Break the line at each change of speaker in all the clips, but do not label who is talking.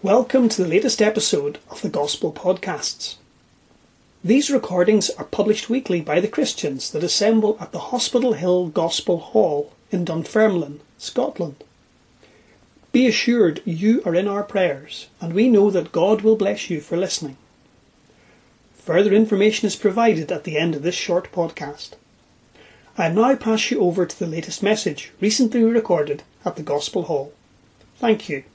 Welcome to the latest episode of the Gospel Podcasts. These recordings are published weekly by the Christians that assemble at the Hospital Hill Gospel Hall in Dunfermline, Scotland. Be assured you are in our prayers, and we know that God will bless you for listening. Further information is provided at the end of this short podcast. I now pass you over to the latest message recently recorded at the Gospel Hall. Thank you.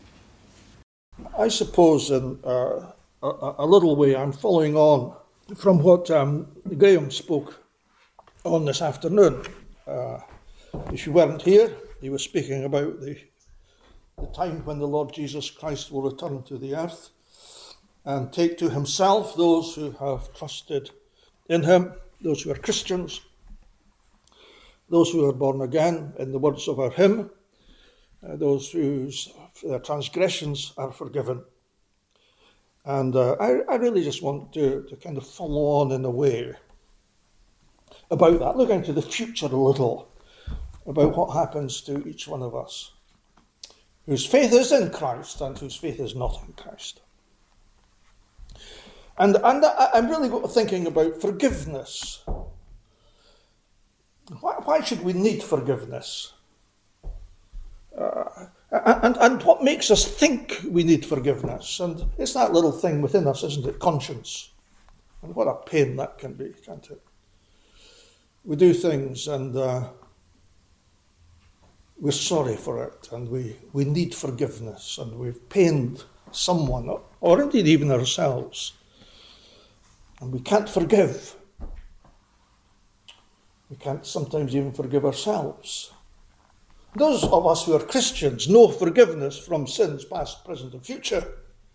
I suppose in a little way I'm following on from what Graham spoke on this afternoon. If you weren't here, he was speaking about the time when the Lord Jesus Christ will return to the earth and take to himself those who have trusted in him, those who are Christians, those who are born again, in the words of our hymn, those whose transgressions are forgiven. And I really just want to kind of follow on in a way about that, look into the future a little, about what happens to each one of us, whose faith is in Christ and whose faith is not in Christ. And I'm really thinking about forgiveness. Why should we need forgiveness? And what makes us think we need forgiveness? And it's that little thing within us, isn't it? Conscience. And what a pain that can be, can't it? We do things and we're sorry for it, and we need forgiveness, and we've pained someone, or indeed even ourselves, and we can't forgive. We can't sometimes even forgive ourselves. Those of us who are Christians know forgiveness from sins past, present, and future.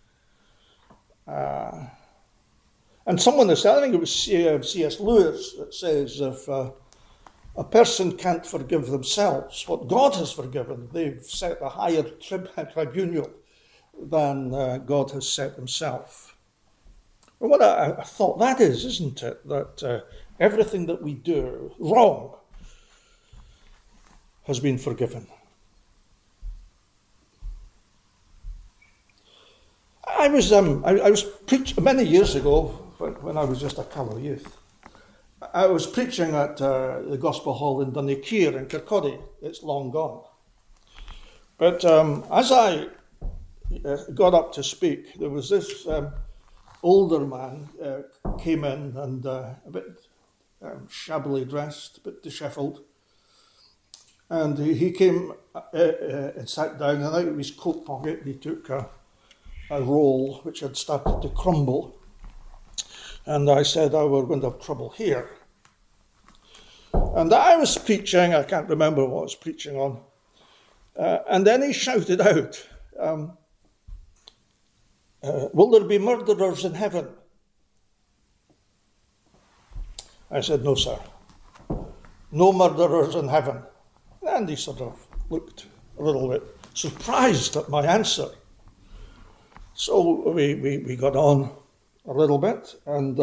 And someone has said, I think it was C.S. Lewis, that says if a person can't forgive themselves what God has forgiven, they've set a higher tribunal than God has set himself. Well, what a thought that is, isn't it? That everything that we do wrong has been forgiven. I was preaching many years ago when I was just a callow youth. I was preaching at the Gospel Hall in Dunnykeer in Kirkcaldy. It's long gone. But as I got up to speak, there was this older man came in and a bit shabbily dressed, a bit dishevelled. And he came and sat down, and out of his coat pocket he took a roll which had started to crumble. And I said, oh, we're going to have trouble here. And I was preaching, I can't remember what I was preaching on. And then he shouted out, will there be murderers in heaven? I said, no, sir. No murderers in heaven. And he sort of looked a little bit surprised at my answer. So we got on a little bit, and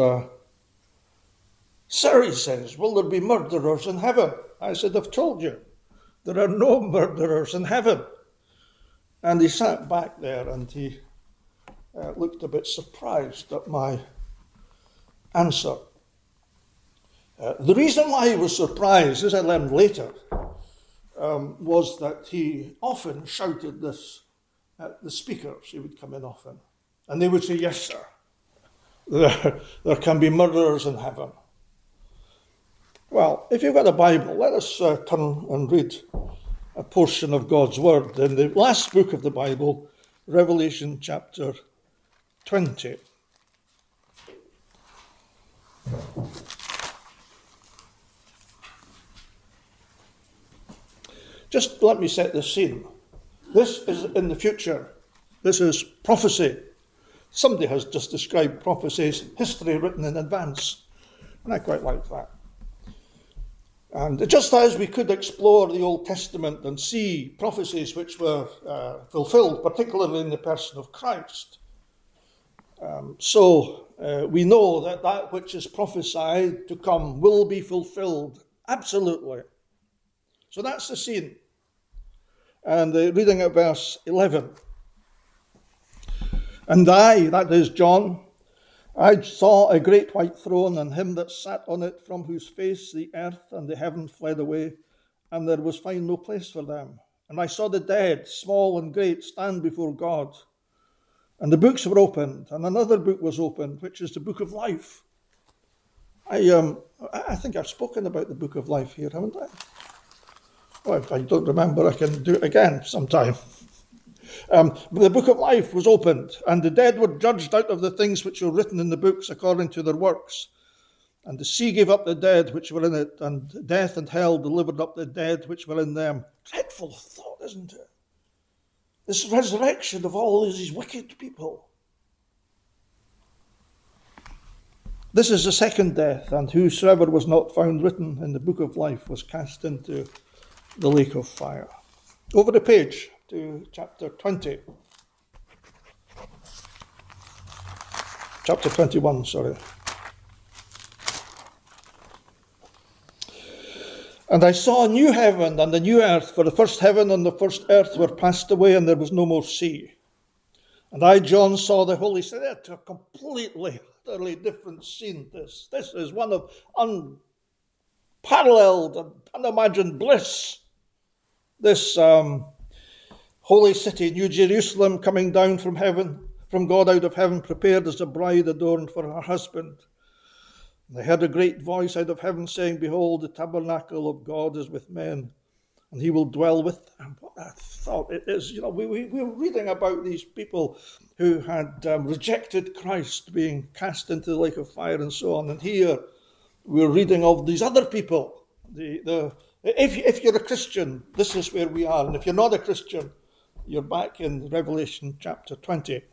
sir, he says, will there be murderers in heaven? I said, I've told you, there are no murderers in heaven. And he sat back there and he looked a bit surprised at my answer. The reason why he was surprised, as I learned later, was that he often shouted this at the speakers. He would come in often, and they would say, yes, sir, there can be murderers in heaven. Well, if you've got a Bible, let us turn and read a portion of God's Word in the last book of the Bible, Revelation chapter 20. Just let me set the scene. This is in the future. This is prophecy. Somebody has just described prophecy as history written in advance. And I quite like that. And just as we could explore the Old Testament and see prophecies which were fulfilled, particularly in the person of Christ, so we know that that which is prophesied to come will be fulfilled, absolutely. So that's the scene. And reading at verse 11. And I, that is John, I saw a great white throne, and him that sat on it, from whose face the earth and the heaven fled away, and there was found no place for them. And I saw the dead, small and great, stand before God. And the books were opened, and another book was opened, which is the book of life. I think I've spoken about the book of life here, haven't I? Well, if I don't remember, I can do it again sometime. The book of life was opened, and the dead were judged out of the things which were written in the books according to their works. And the sea gave up the dead which were in it, and death and hell delivered up the dead which were in them. Dreadful thought, isn't it? This resurrection of all these wicked people. This is the second death, and whosoever was not found written in the book of life was cast into the lake of fire. Over the page to chapter 20. Chapter 21, sorry. And I saw a new heaven and a new earth, for the first heaven and the first earth were passed away, and there was no more sea. And I, John, saw the holy city. It's a completely, utterly different scene. This is one of unparalleled and unimagined bliss. This holy city, New Jerusalem, coming down from heaven, from God out of heaven, prepared as a bride adorned for her husband. And I heard a great voice out of heaven saying, Behold, the tabernacle of God is with men, and he will dwell with them. What I thought it is, we were reading about these people who had rejected Christ being cast into the lake of fire and so on. And here we're reading of these other people. If you're a Christian, this is where we are. And if you're not a Christian, you're back in Revelation chapter 20.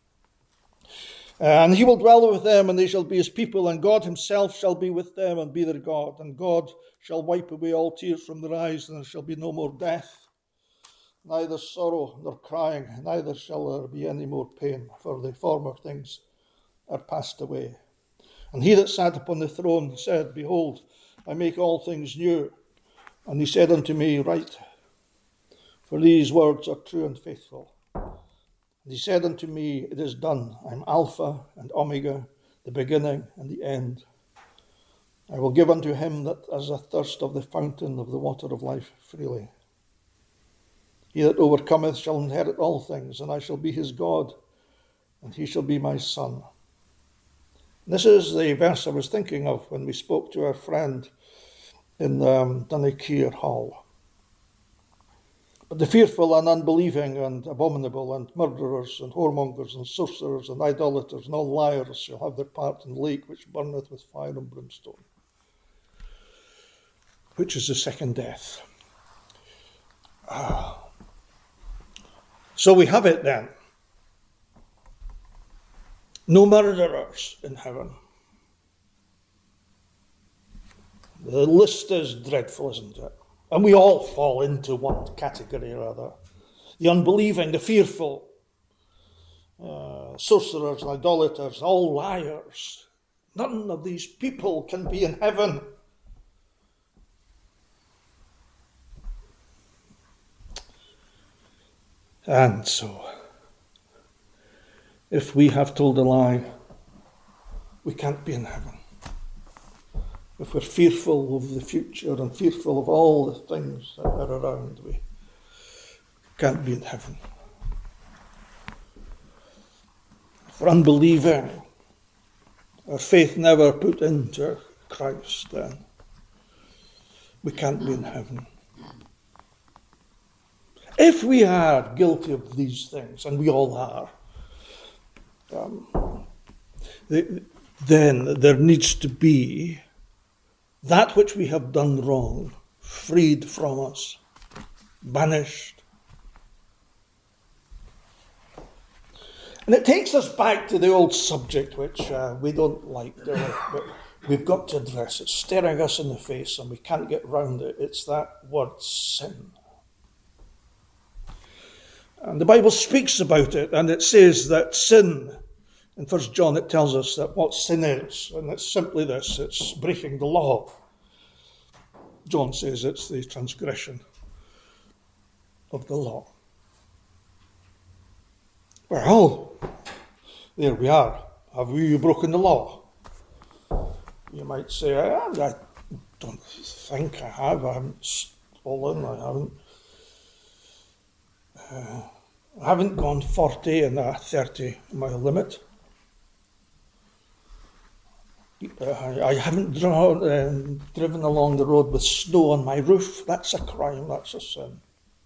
And he will dwell with them, and they shall be his people, and God himself shall be with them and be their God. And God shall wipe away all tears from their eyes, and there shall be no more death, neither sorrow nor crying, neither shall there be any more pain, for the former things are passed away. And he that sat upon the throne said, Behold, I make all things new. And he said unto me, Write, for these words are true and faithful. And he said unto me, It is done. I am Alpha and Omega, the beginning and the end. I will give unto him that has a thirst of the fountain of the water of life freely. He that overcometh shall inherit all things, and I shall be his God, and he shall be my son. And this is the verse I was thinking of when we spoke to our friend in Dunnikier Hall. But the fearful and unbelieving and abominable and murderers and whoremongers and sorcerers and idolaters and all liars shall have their part in the lake which burneth with fire and brimstone, which is the second death. So we have it then. No murderers in heaven. The list is dreadful, isn't it? And we all fall into one category or other. The unbelieving, the fearful, sorcerers, idolaters, all liars. None of these people can be in heaven. And so, if we have told a lie, we can't be in heaven. If we're fearful of the future and fearful of all the things that are around, we can't be in heaven. If we're unbelieving, our faith never put into Christ, then we can't be in heaven. If we are guilty of these things, and we all are, then there needs to be that which we have done wrong, freed from us, banished. And it takes us back to the old subject, which we don't like, do we? But we've got to address it. It's staring us in the face and we can't get round it. It's that word sin. And the Bible speaks about it, and it says that sin, in 1 John it tells us that what sin is, and it's simply this, it's breaking the law. John says it's the transgression of the law. Well, there we are. Have you broken the law? You might say, I don't think I have. I haven't stolen. I haven't gone 40 in a 30-mile limit. I haven't driven along the road with snow on my roof. That's a crime. That's a sin.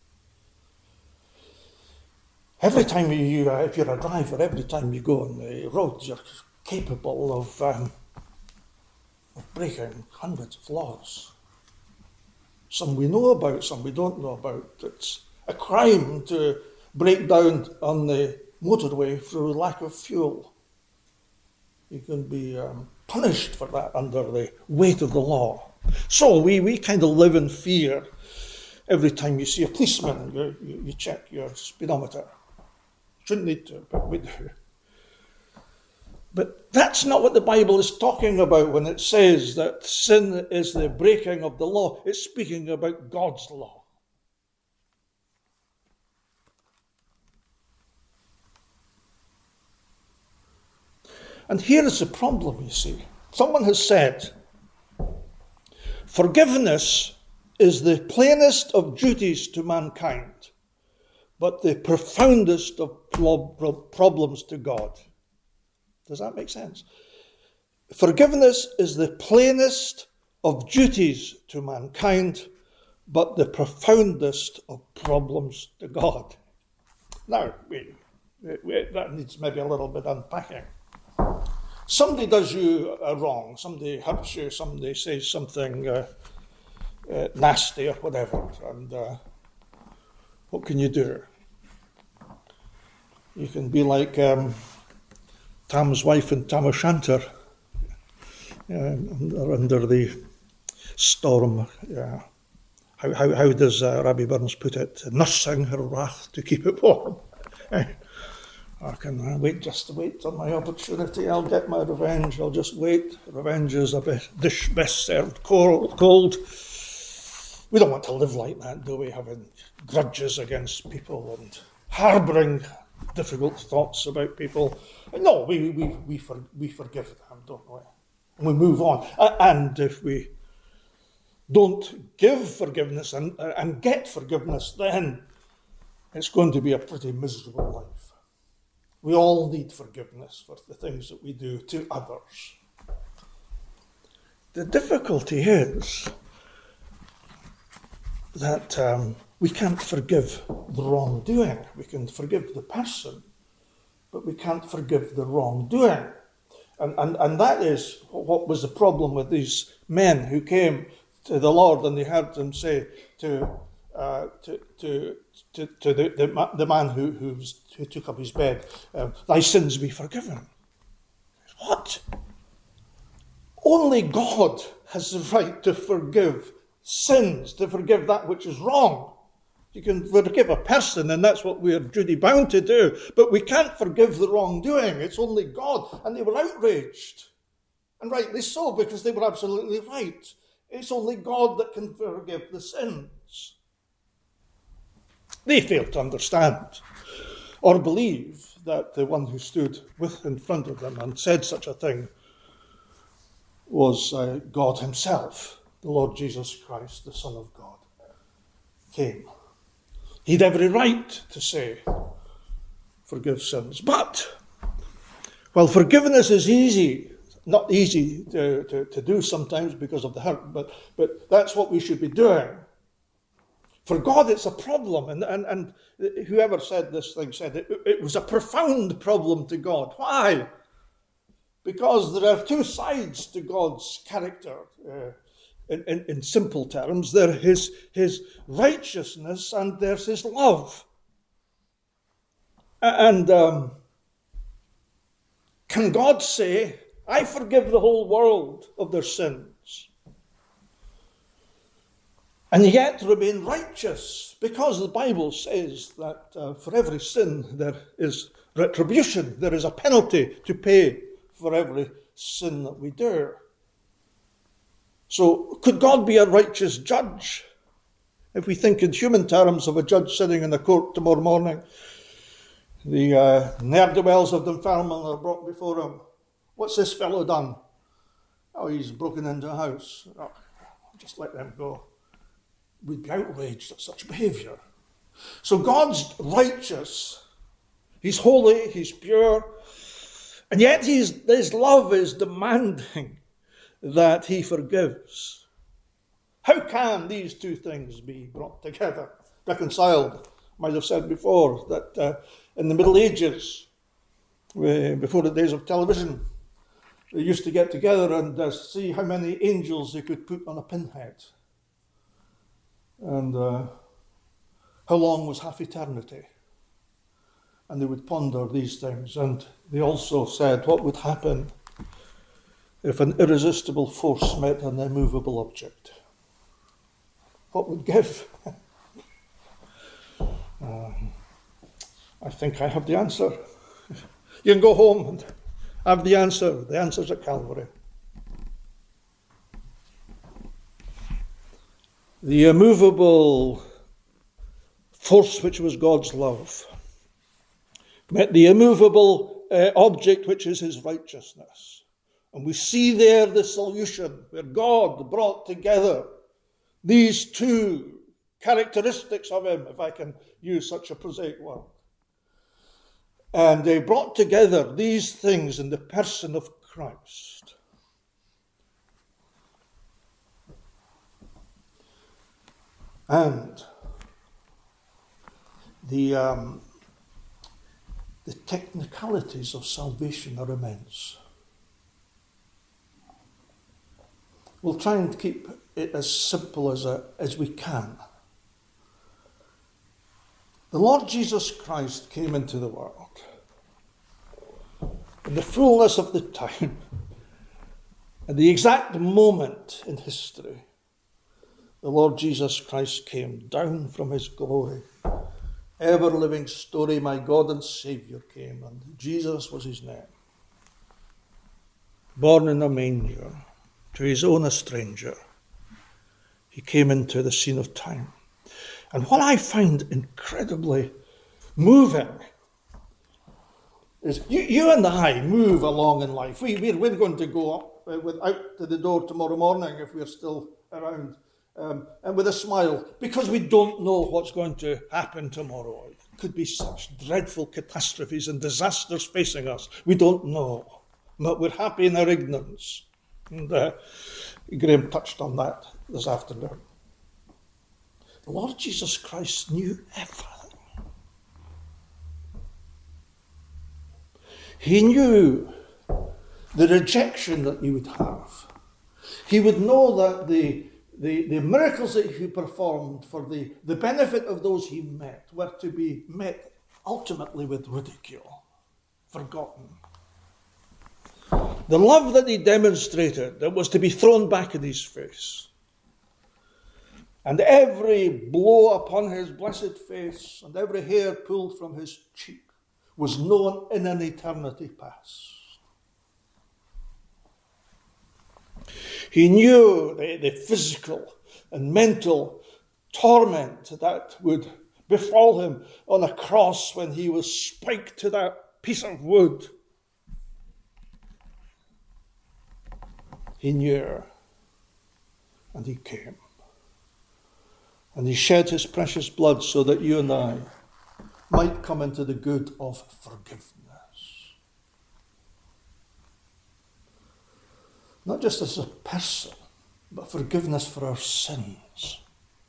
Every time if you're a driver, every time you go on the roads, you're capable of breaking hundreds of laws. Some we know about, some we don't know about. It's a crime to break down on the motorway through lack of fuel. You can be punished for that under the weight of the law. So we kind of live in fear. Every time you see a policeman, you check your speedometer. Shouldn't need to, but we do. But that's not what the Bible is talking about when it says that sin is the breaking of the law. It's speaking about God's law. And here is the problem, you see. Someone has said, forgiveness is the plainest of duties to mankind, but the profoundest of problems to God. Does that make sense? Forgiveness is the plainest of duties to mankind, but the profoundest of problems to God. Now, that needs maybe a little bit unpacking. Somebody does you wrong, somebody hurts you, somebody says something nasty or whatever, and what can you do? You can be like Tam's wife and Tam O'Shanter under the storm. How does Rabbi Burns put it? Nursing her wrath to keep it warm. I can wait till my opportunity. I'll get my revenge. I'll just wait. Revenge is a dish best served cold. We don't want to live like that, do we? Having grudges against people and harbouring difficult thoughts about people. No, we forgive them, don't we? And we move on. And if we don't give forgiveness and get forgiveness, then it's going to be a pretty miserable life. We all need forgiveness for the things that we do to others. The difficulty is that we can't forgive the wrongdoing. We can forgive the person, but we can't forgive the wrongdoing. And that is what was the problem with these men who came to the Lord, and they heard him say to the man who took up his bed, thy sins be forgiven. What? Only God has the right to forgive sins, to forgive that which is wrong. You can forgive a person, and that's what we're duty bound to do, but we can't forgive the wrongdoing. It's only God. And they were outraged, and rightly so, because they were absolutely right. It's only God that can forgive the sins. They failed to understand or believe that the one who stood in front of them and said such a thing was God himself, the Lord Jesus Christ, the Son of God, came. He'd every right to say, forgive sins. But while forgiveness is easy, not easy to do sometimes because of the hurt, but that's what we should be doing. For God, it's a problem, and whoever said this thing said it was a profound problem to God. Why? Because there are two sides to God's character. In simple terms, there's his righteousness and there's his love. And can God say, I forgive the whole world of their sins, and yet remain righteous? Because the Bible says that for every sin there is retribution, there is a penalty to pay for every sin that we do. So could God be a righteous judge? If we think in human terms of a judge sitting in the court tomorrow morning, The ne'er-do-wells of Dunfermline are brought before him. What's this fellow done? Oh, he's broken into a house. Oh, just let them go. We'd be outraged at such behaviour. So God's righteous. He's holy, he's pure. And yet his love is demanding that he forgives. How can these two things be brought together, reconciled? I might have said before that in the Middle Ages, before the days of television, they used to get together and see how many angels they could put on a pinhead. And how long was half eternity? And they would ponder these things. And they also said, what would happen if an irresistible force met an immovable object? What would give? I think I have the answer. You can go home and have the answer. The answer's at Calvary. The immovable force which was God's love met the immovable object which is his righteousness. And we see there the solution where God brought together these two characteristics of him, if I can use such a prosaic word. And they brought together these things in the person of Christ. And the technicalities of salvation are immense. We'll try and keep it as simple as we can. The Lord Jesus Christ came into the world. In the fullness of the time, at the exact moment in history, the Lord Jesus Christ came down from his glory. Ever-living story, my God and Saviour came, and Jesus was his name. Born in a manger, to his own a stranger, he came into the scene of time. And what I find incredibly moving is you and I move along in life. We're going to go up out to the door tomorrow morning if we're still around, and with a smile, because we don't know what's going to happen tomorrow. It could be such dreadful catastrophes and disasters facing us. We don't know, but we're happy in our ignorance. And Graham touched on that this afternoon. The Lord Jesus Christ knew everything. He knew the rejection that you would have. He would know that the miracles that he performed for the benefit of those he met were to be met ultimately with ridicule, forgotten. The love that he demonstrated, that was to be thrown back in his face. And every blow upon his blessed face and every hair pulled from his cheek was known in an eternity past. He knew the physical and mental torment that would befall him on a cross when he was spiked to that piece of wood. He knew, and he came. And he shed his precious blood so that you and I might come into the good of forgiveness. Not just as a person, but forgiveness for our sins.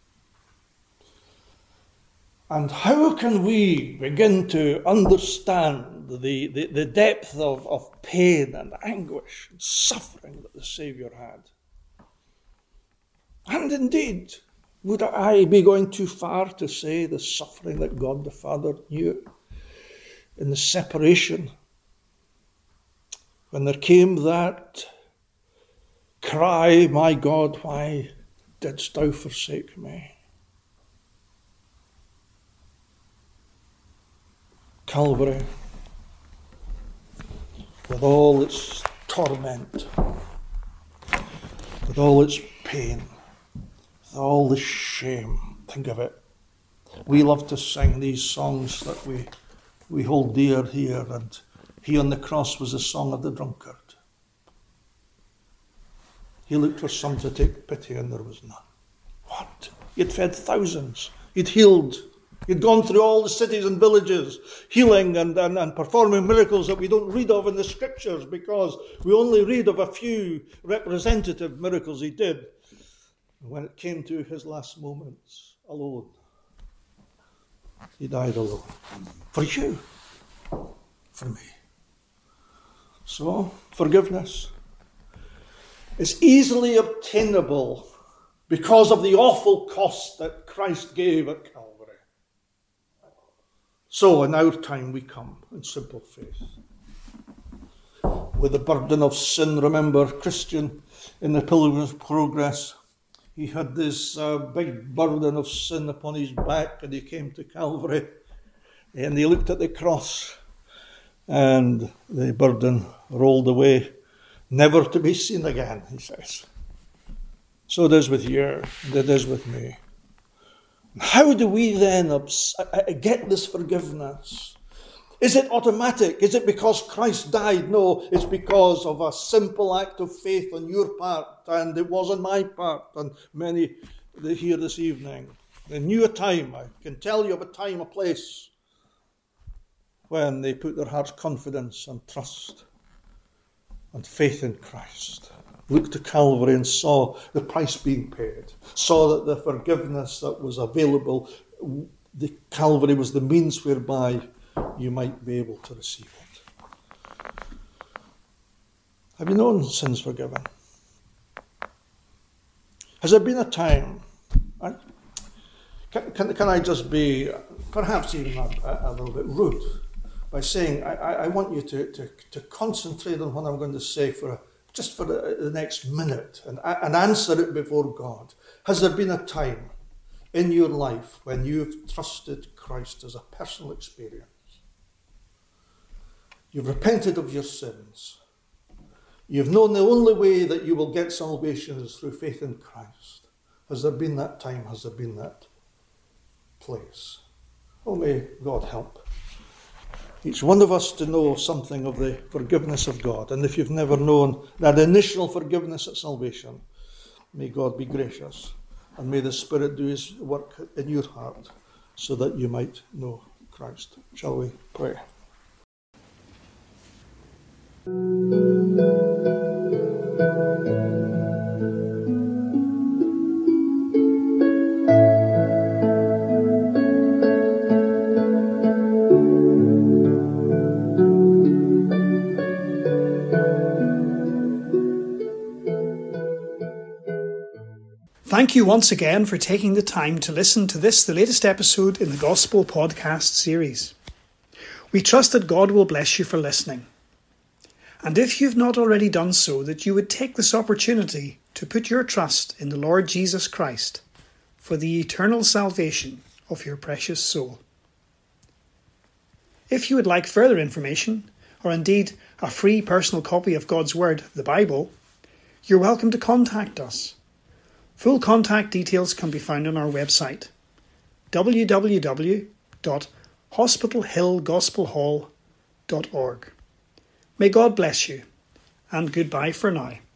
And how can we begin to understand the depth of pain and anguish and suffering that the Saviour had? And indeed, would I be going too far to say the suffering that God the Father knew in the separation when there came that cry, my God, why didst thou forsake me? Calvary, with all its torment, with all its pain, with all the shame. Think of it. We love to sing these songs that we we hold dear here, and he on the cross was the song of the drunkard. He looked for some to take pity, and there was none. What? He'd fed thousands. He'd healed. He'd gone through all the cities and villages, healing and performing miracles that we don't read of in the scriptures, because we only read of a few representative miracles he did. When it came to his last moments, alone, he died alone. For you, for me. So, forgiveness is easily obtainable because of the awful cost that Christ gave at Calvary. So in our time we come in simple faith. With the burden of sin, remember Christian in the Pilgrim's Progress, he had this big burden of sin upon his back, and he came to Calvary and he looked at the cross and the burden rolled away, never to be seen again, he says. So it is with you, and it is with me. How do we then get this forgiveness? Is it automatic? Is it because Christ died? No, it's because of a simple act of faith on your part, and it was on my part, and many here this evening. They knew a time, I can tell you of a time, a place, when they put their heart's confidence and trust and faith in Christ. Looked to Calvary and saw the price being paid, saw that the forgiveness that was available, the Calvary was the means whereby you might be able to receive it. Have you known sins forgiven? Has there been a time, can I just be perhaps even a little bit rude by saying I want you to concentrate on what I'm going to say just for the next minute and answer it before God. Has there been a time in your life when you've trusted Christ as a personal experience? You've repented of your sins. You've known the only way that you will get salvation is through faith in Christ. Has there been that time? Has there been that place? Oh, may God help each one of us to know something of the forgiveness of God. And if you've never known that initial forgiveness at salvation, may God be gracious and may the Spirit do his work in your heart so that you might know Christ. Shall we pray?
Thank you once again for taking the time to listen to this, the latest episode in the Gospel Podcast series. We trust that God will bless you for listening. And if you've not already done so, that you would take this opportunity to put your trust in the Lord Jesus Christ for the eternal salvation of your precious soul. If you would like further information, or indeed a free personal copy of God's Word, the Bible, you're welcome to contact us. Full contact details can be found on our website, www.hospitalhillgospelhall.org. May God bless you, and goodbye for now.